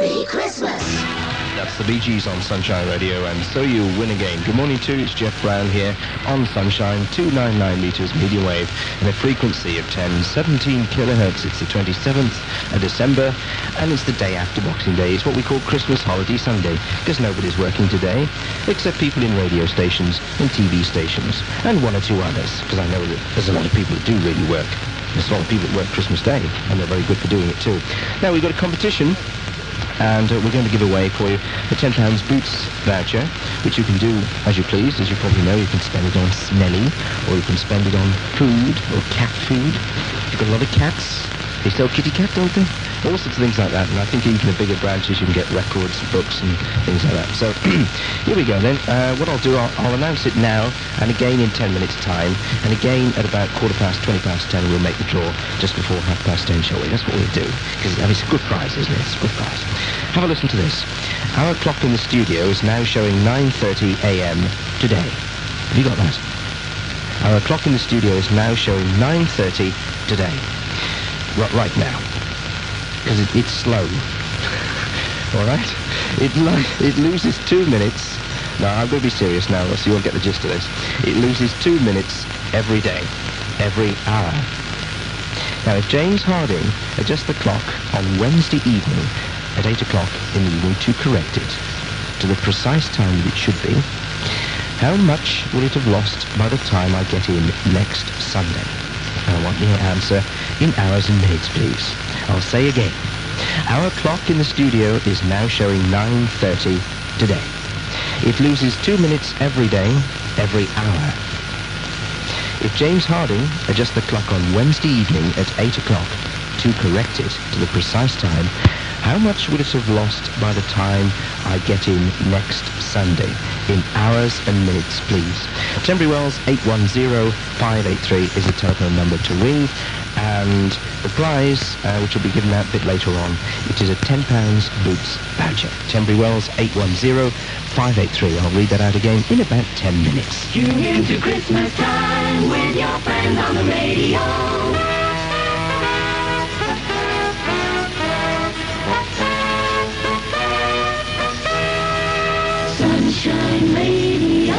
Happy Christmas! That's the Bee Gees on Sunshine Radio, and so you win again. Good morning to you, it's Jeff Brown here on Sunshine, 299 meters medium wave, and a frequency of 1017 kilohertz. It's the 27th of December, and it's the day after Boxing Day. It's what we call Christmas Holiday Sunday, because nobody's working today, except people in radio stations and TV stations, and one or two others, because I know that there's a lot of people that do really work. There's a lot of people that work Christmas Day, and they're very good for doing it too. Now, we've got a competition, and we're going to give away for you the £10 Boots voucher, which you can do as you please. As you probably know, you can spend it on smelly, or you can spend it on food, or cat food. You've got a lot of cats. They sell kitty cat, don't they? All sorts of things like that. And I think even the bigger branches, you can get records, books, and things like that. So here we go then. What I'll do, I'll announce it now, and again in 10 minutes' time, and again at about 10:15, we'll make the draw just before 10:30, shall we? That's what we'll do. Because it's a good prize, isn't it? It's a good prize. Have a listen to this. Our clock in the studio is now showing 9:30 a.m. today. Have you got that? Our clock in the studio is now showing 9:30 today. Right now. Because it's slow. All right? It loses 2 minutes. No, I'm going to be serious now, so you'll get the gist of this. It loses 2 minutes every day, every hour. Now, if James Harding adjusts the clock on Wednesday evening at 8 o'clock in the evening to correct it to the precise time that it should be, how much will it have lost by the time I get in next Sunday? I want your answer in hours and minutes, please. I'll say again. Our clock in the studio is now showing 9:30 today. It loses 2 minutes every day, every hour. If James Harding adjusts the clock on Wednesday evening at 8 o'clock to correct it to the precise time, how much would it have lost by the time I get in next Sunday? In hours and minutes, please. Tenbury Wells 810-583 is the telephone number to ring. And the prize, which will be given out a bit later on, it is a £10 Boots voucher. Tenbury Wells 810-583. I'll read that out again in about 10 minutes. Tune into Christmas time with your friends on the radio. Sunshine Radio.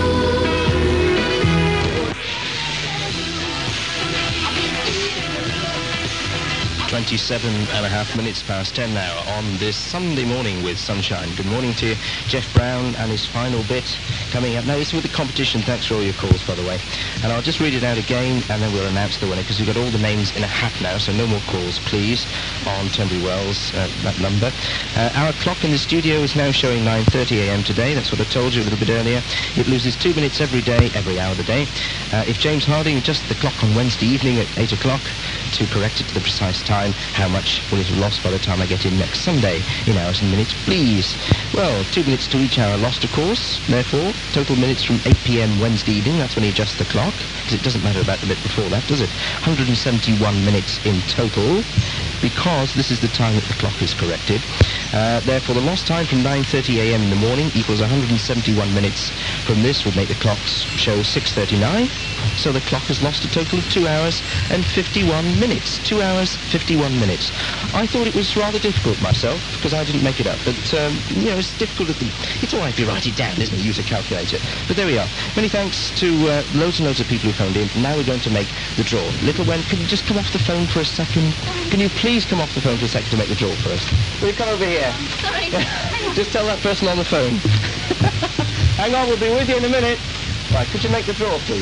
27.5 minutes past 10 now on this Sunday morning with Sunshine. Good morning to you. Jeff Brown and his final bit coming up. Now, this is with the competition. Thanks for all your calls, by the way. And I'll just read it out again, and then we'll announce the winner, because we've got all the names in a hat now, so no more calls, please, on Tenbury Wells, that number. Our clock in the studio is now showing 9:30 a.m. today. That's what I told you a little bit earlier. It loses 2 minutes every day, every hour of the day. If James Harding adjusts the clock on Wednesday evening at 8 o'clock to correct it to the precise time, how much will it have lost by the time I get in next Sunday in hours and minutes, please? Well, 2 minutes to each hour lost, of course. Therefore, total minutes from 8 p.m. Wednesday evening, that's when he adjusts the clock, because it doesn't matter about the bit before that, does it? 171 minutes in total, because this is the time that the clock is corrected. Therefore, the lost time from 9:30 a.m. in the morning equals 171 minutes. From this would make the clocks show 6:39. So the clock has lost a total of 2 hours and 51 minutes. 2 hours, 51 minutes. I thought it was rather difficult myself, because I didn't make it up. But, it's difficult. It's all right if you write it down, isn't it? Use a calculator. But there we are. Many thanks to loads and loads of people who phoned in. Now we're going to make the draw. Little Wen, can you just come off the phone for a second? Can you please come off the phone for a second to make the draw for us? Will you come over here? Sorry. Just tell that person on the phone. Hang on, we'll be with you in a minute. Right, could you make the draw, please?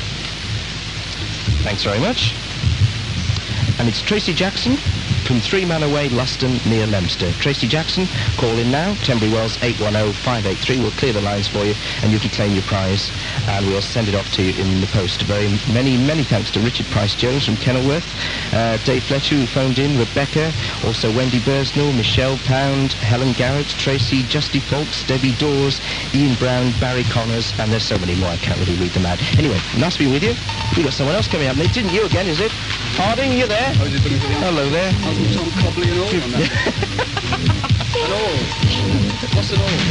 Thanks very much. And it's Tracy Jackson from 3 Manor Way, Luston, near Leominster. Tracy Jackson, call in now. Tenbury Wells 810-583. We'll clear the lines for you, and you can claim your prize, and we'll send it off to you in the post. Very many thanks to Richard Price-Jones from Kenilworth, Dave Fletcher, who phoned in, Rebecca, also Wendy Bursnell, Michelle Pound, Helen Garrett, Tracy, Justy Folks, Debbie Dawes, Ian Brown, Barry Connors, and there's so many more, I can't really read them out. Anyway, nice being with you. We've got someone else coming up. It didn't you again, is it? Harding, you there? Oh, is it hello there. Tom Cobley and all on that. An all. What's an all?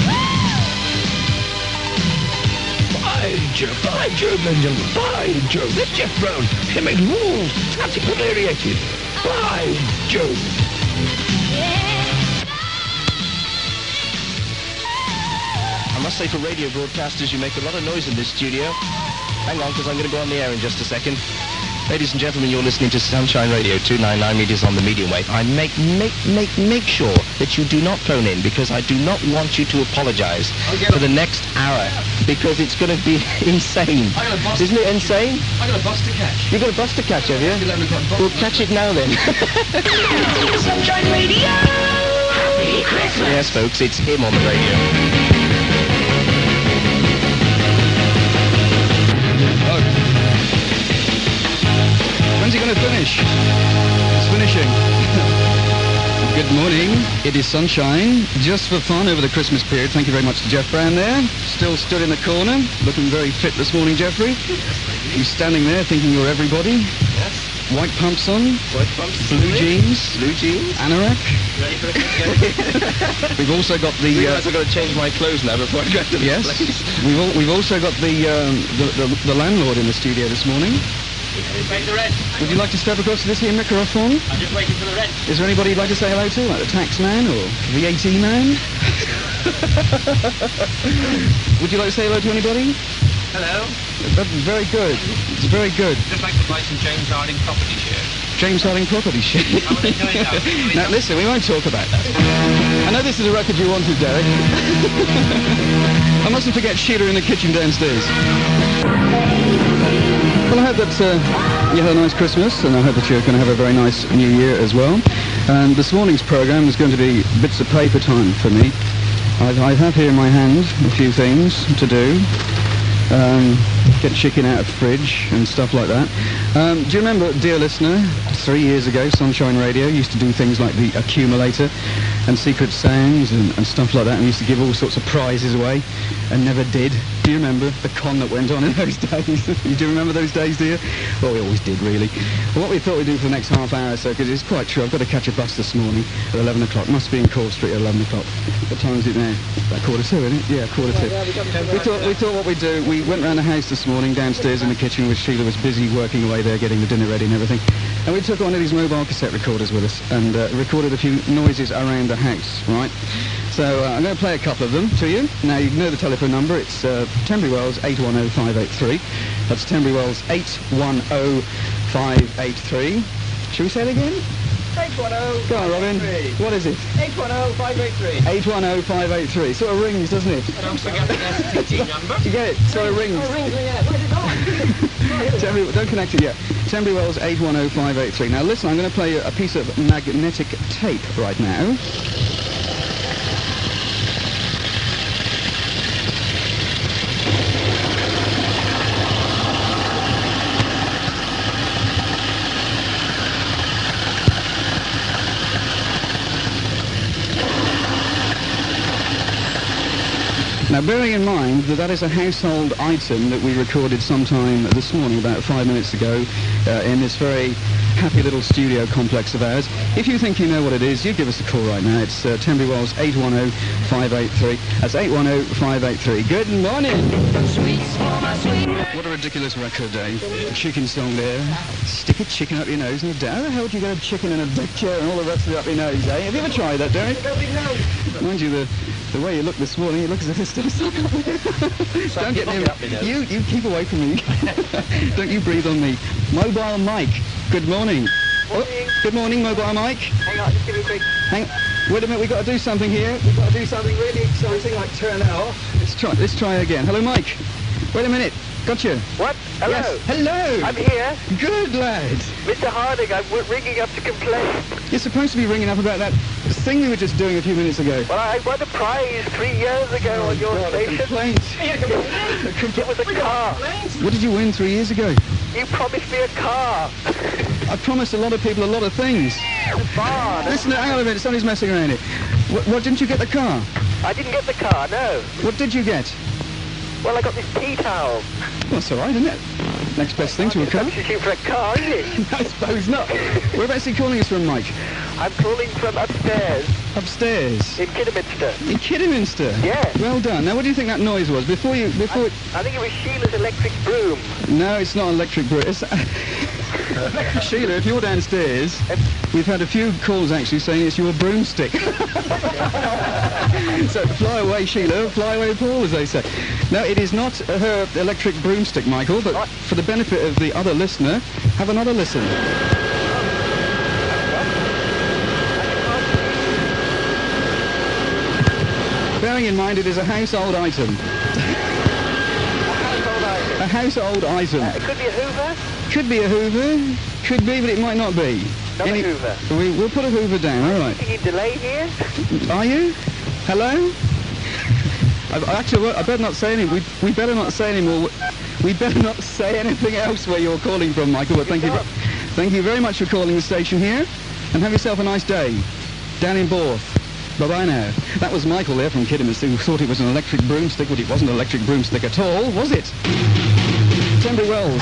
By Joe, Benjamin. By Joe. That's Jeff Brown. He made rules. That's hilarious. By Joe. say for radio broadcasters, you make a lot of noise in this studio. Hang on, because I'm going to go on the air in just a second. Ladies and gentlemen, you're listening to Sunshine Radio, 299 meters on the medium wave. I make sure that you do not phone in, because I do not want you to apologize for the next hour, because it's going to be insane. Isn't it insane? I got a bus to catch. You've got a bus to catch, have you? 11 o'clock bus. We'll catch it now then. Sunshine Radio. Happy Christmas. Yes, folks, it's him on the radio. When's he going to finish? It's finishing. Good morning. It is Sunshine. Just for fun over the Christmas period. Thank you very much to Jeff Brown there. Still stood in the corner. Looking very fit this morning, Jeffrey. You're standing there thinking you're everybody. Yes. White pumps on. White pumps. Blue jeans. Blue jeans. Anorak. Ready for the We've also got the... I've got to change my clothes now before I go to the yes. place. We've also got the landlord in the studio this morning. Wait the rent. Would you like to step across to this here microphone? I'm just waiting for the rent. Is there anybody you'd like to say hello to, like the tax man or VAT man? Would you like to say hello to anybody? Hello. That's very good. It's very good. Just like to buy some James Harding property shares. James Harding property share. How are they doing now? Now listen, we won't talk about that. I know this is a record you wanted, Derek. I mustn't forget Sheila in the kitchen downstairs. Well, I hope that you had a nice Christmas, and I hope that you're going to have a very nice New Year as well. And this morning's programme is going to be bits of paper time for me. I have here in my hand a few things to do. Get chicken out of the fridge and stuff like that. Do you remember, dear listener, 3 years ago, Sunshine Radio used to do things like the accumulator and secret sounds and stuff like that, and used to give all sorts of prizes away and never did. Do you remember the con that went on in those days? You do remember those days, do you? Well, we always did, really. Well, what we thought we'd do for the next half hour or so, because it's quite true, I've got to catch a bus this morning at 11 o'clock. Must be in Court Street at 11 o'clock. What time is it now? About 1:45, isn't it? Yeah, 1:45. We thought what we'd do, we went round the house this morning, downstairs in the kitchen, where Sheila was busy working away there, getting the dinner ready and everything. And we took one of these mobile cassette recorders with us and recorded a few noises around the house, right? So I'm going to play a couple of them to you. Now, you know the telephone number. It's Tenbury Wells 810-583. That's Tenbury Wells 810-583. Shall we say it again? 810. Go on, Robin. What is it? 810-583. 810-583. Sort of rings, doesn't it? Don't forget the STT number. Do you get it? Sort of rings. Oh, rings, yeah. Where's it going? Don't connect it yet. Tenbury Wells 810-583. Now listen, I'm going to play a piece of magnetic tape right now. Now, bearing in mind that that is a household item that we recorded sometime this morning, about 5 minutes ago, in this very happy little studio complex of ours. If you think you know what it is, you give us a call right now. It's Tenbury Wells 810-583. That's 810-583. Good morning. What a ridiculous record, Dave. A chicken song there. Stick a chicken up your nose. And how the hell do you get a chicken in a deck chair and all the rest of it up your nose, eh? Have you ever tried that, Derek? Mind you, the way you look this morning, it looks as if it's still stuck up there. Don't get near me. You keep away from me. Don't you breathe on me. Mobile Mike, good morning. Morning. Good morning, Mobile Mike. Hang on, just give me a quick... Wait a minute, we've got to do something here. We've got to do something really exciting, like turn that off. Let's try again. Hello, Mike. Wait a minute. Gotcha. What? Hello? Yes. Hello. I'm here. Good, lad. Mr. Harding, I'm ringing up to complain. You're supposed to be ringing up about that thing we were just doing a few minutes ago. Well, I won a prize 3 years ago on your station. Complaint. It was a car. What did you win 3 years ago? You promised me a car. I promised a lot of people a lot of things. Bar. Listen, hang on a minute. Somebody's messing around here. What didn't you get the car? I didn't get the car, no. What did you get? Well, I got this tea towel. Well, that's all right, isn't it? Next best thing to a car. Substitute for a car, is it? I suppose not. Whereabouts are you calling us from, Mike? I'm calling from upstairs. Upstairs? In Kidderminster. In Kidderminster? Yeah. Well done. Now, what do you think that noise was? I think it was Sheila's electric broom. No, it's not electric broom. It's... Sheila, if you're downstairs, we've had a few calls actually saying it's your broomstick. So fly away, Sheila, fly away, Paul, as they say. No, it is not her electric broomstick, Michael, but for the benefit of the other listener, have another listen. Bearing in mind it is a household item. A household item. It could be a Hoover. Could be a Hoover, could be, but it might not be. Not a Hoover. We'll put a Hoover down, all right. Are you delayed here? Are you? Hello? Actually, I better not say anything. We better not say any more. We better not say anything else where you're calling from, Michael. But thank you very much for calling the station here, and have yourself a nice day down in Borth. Bye-bye now. That was Michael there from Kidderminster, who thought it was an electric broomstick, but it wasn't an electric broomstick at all, was it? Tenbury Wells,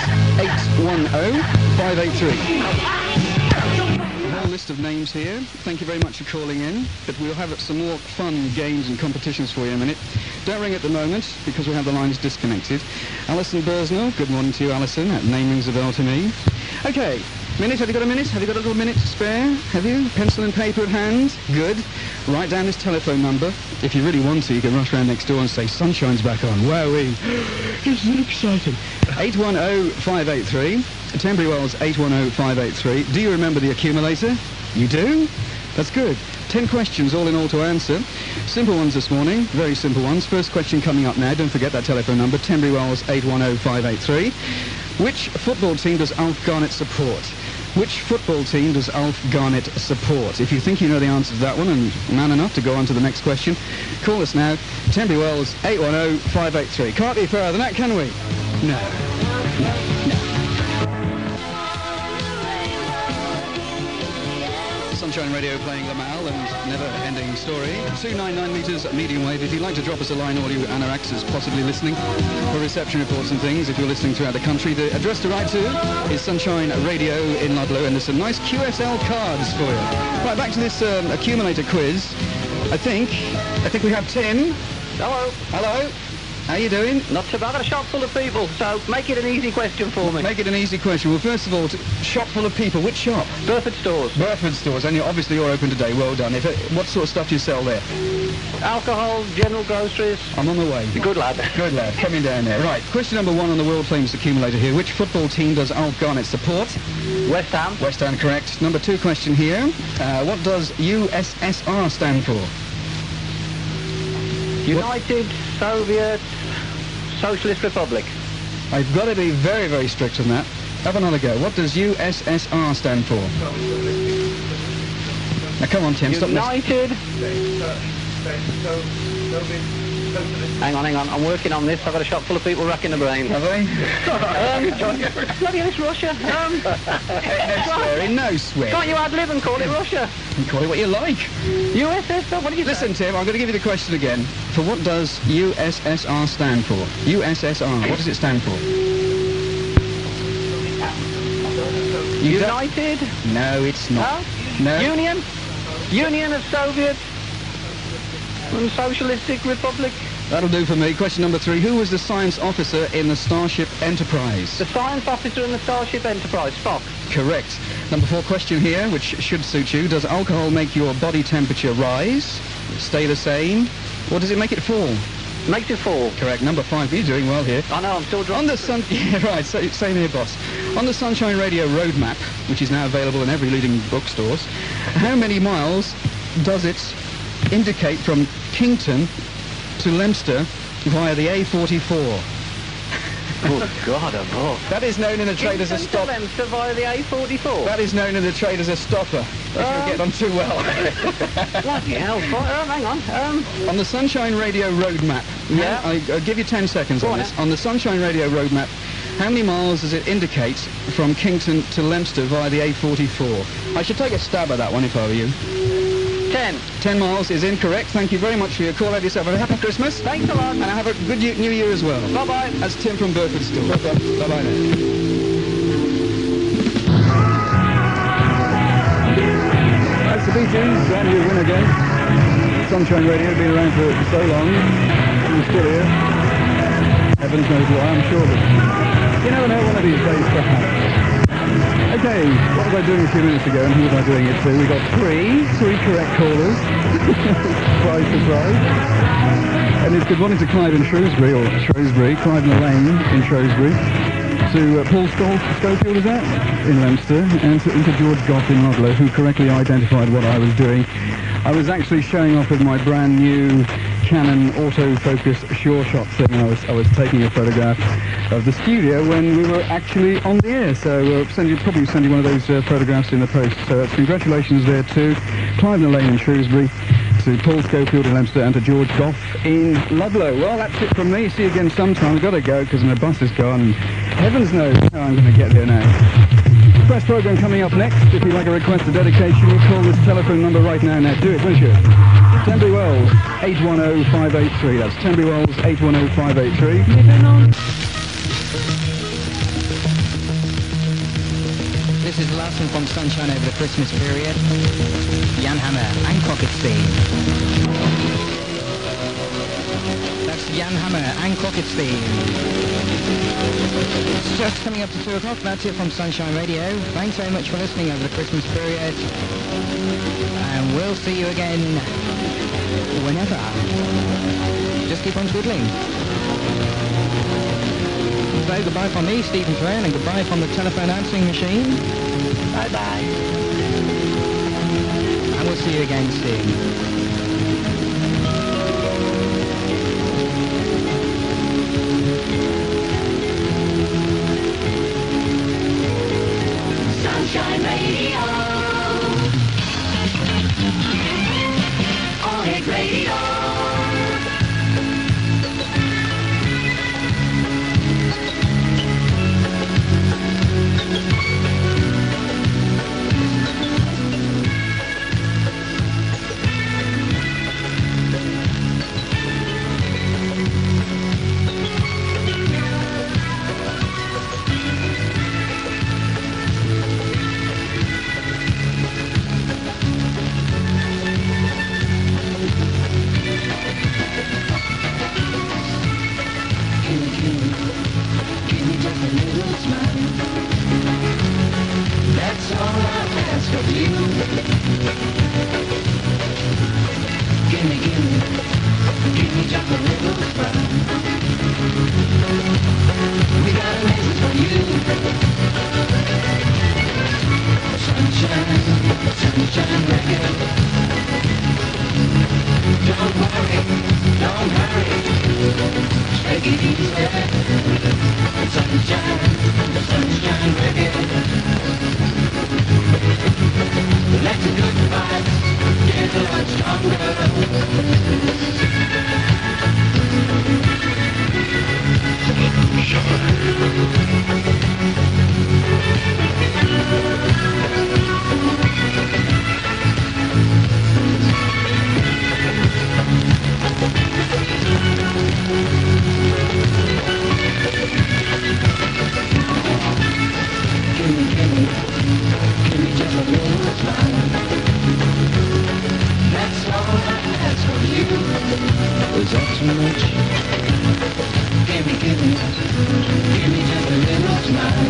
810-583. A whole list of names here. Thank you very much for calling in, but we'll have some more fun games and competitions for you in a minute. Don't ring at the moment, because we have the lines disconnected. Alison Bursnell, good morning to you, Alison. That name rings a bell to me. Okay. Minute, have you got a minute? Have you got a little minute to spare? Have you? Pencil and paper at hand? Good. Write down this telephone number. If you really want to, you can rush round next door and say, Sunshine's back on. Wowee. Isn't it exciting? 810-583. Tenbury Wells, 810-583. Do you remember the accumulator? You do? That's good. 10 questions all in all to answer. Simple ones this morning. Very simple ones. First question coming up now. Don't forget that telephone number. Tenbury Wells, 810-583. Which football team does Alf Garnett support? Which football team does Alf Garnett support? If you think you know the answer to that one and man enough to go on to the next question, call us now. Tenbury Wells, 810-583. Can't be further than that, can we? No. Sunshine Radio playing Lamal and Never Ending Story. 299 metres medium wave. If you'd like to drop us a line, all you Anoraxers possibly listening for reception reports and things, if you're listening throughout the country, the address to write to is Sunshine Radio in Ludlow, and there's some nice QSL cards for you. Right, back to this accumulator quiz. I think we have Tim. Hello. Hello. How you doing? Not so bad. I've got a shop full of people, so make it an easy question for me. Make it an easy question. Well, first of all, shop full of people. Which shop? Burford Stores. Burford Stores. And obviously you're open today. Well done. What sort of stuff do you sell there? Alcohol, general groceries. I'm on the way. Good lad. Good lad. Coming down there. Right. Question number 1 on the world famous accumulator here. Which football team does Alf Garnett support? West Ham. West Ham, correct. Number 2 question here. What does USSR stand for? United Soviet Socialist Republic. I've got to be very, very strict on that. Have another go. What does USSR stand for? Now come on, Tim. Stop United. Hang on. I'm working on this. I've got a shop full of people racking the brain. Have they? Bloody hell, it's Russia. No swearing. Can't you ad-lib and call it Russia? You call it what you like. USSR, what did you Listen, Tim, I'm going to give you the question again. For what does USSR stand for? USSR, what does it stand for? United? No, it's not. No? Union of Soviet and Socialistic Republic. That'll do for me. Question number 3. Who was the science officer in the Starship Enterprise? The science officer in the Starship Enterprise, Spock. Correct. Number 4 question here, which should suit you. Does alcohol make your body temperature rise, stay the same, or does it make it fall? Makes it fall. Correct. Number 5. You're doing well here. I know, I'm still drunk. On the yeah, right. Same here, boss. On the Sunshine Radio roadmap, which is now available in every leading bookstores, how many miles does it indicate from Kington to Leominster via the A44? Good God above. That is known in the trade as a stop. Leominster via the A44? That is known in the trade as a stopper. If you get on too well. Bloody hell. Hang on. On the Sunshine Radio roadmap. Yeah. I'll give you 10 seconds on this. On the Sunshine Radio roadmap, how many miles does it indicate from Kington to Leominster via the A44? I should take a stab at that one if I were you. 10. 10 miles is incorrect. Thank you very much for your call. Have yourself a happy Christmas. Thanks a lot. And have a good New Year as well. Bye-bye. That's Tim from Burford Stores. Bye-bye now. That's the Bee Gees, brand new win again. Sunshine Radio, been around for so long. We're still here. Heavens knows why, I'm sure. But you never know, one of these days stuff happens. Okay, what was I doing a few minutes ago and who was I doing it to? We got three correct callers. Surprise, surprise. And it's good morning to Clive in Shrewsbury, Clive in the Lane in Shrewsbury. To Paul Schofield, is that? In Leominster. And to George Goff in Ludlow, who correctly identified what I was doing. I was actually showing off with my brand new Canon autofocus Sure Shot thing. I was taking a photograph of the studio when we were actually on the air. So we'll probably send you one of those photographs in the post. So congratulations there to Clive in the Lane in Shrewsbury, to Paul Schofield in Leominster, and to George Goff in Ludlow. Well, that's it from me. See you again sometime. I've got to go because my bus is gone. Heavens knows how I'm going to get there now. Press program coming up next. If you'd like a request a dedication, you call this telephone number right now. Now do it, won't you? Tenbury Wells, 810-583. That's Tenbury Wells, 810-583. This is the last one from Sunshine over the Christmas period. Jan Hammer and Crockett's theme. That's Jan Hammer and Crockett's theme. It's just coming up to 2 o'clock. That's it from Sunshine Radio. Thanks very much for listening over the Christmas period. And we'll see you again whenever. Just keep on twiddling. So goodbye from me, Stephen Twain, and goodbye from the telephone answering machine. Bye-bye. And we'll see you again soon. Sunshine Radio. All Hit Radio. Is that too much? Give me just a little smile.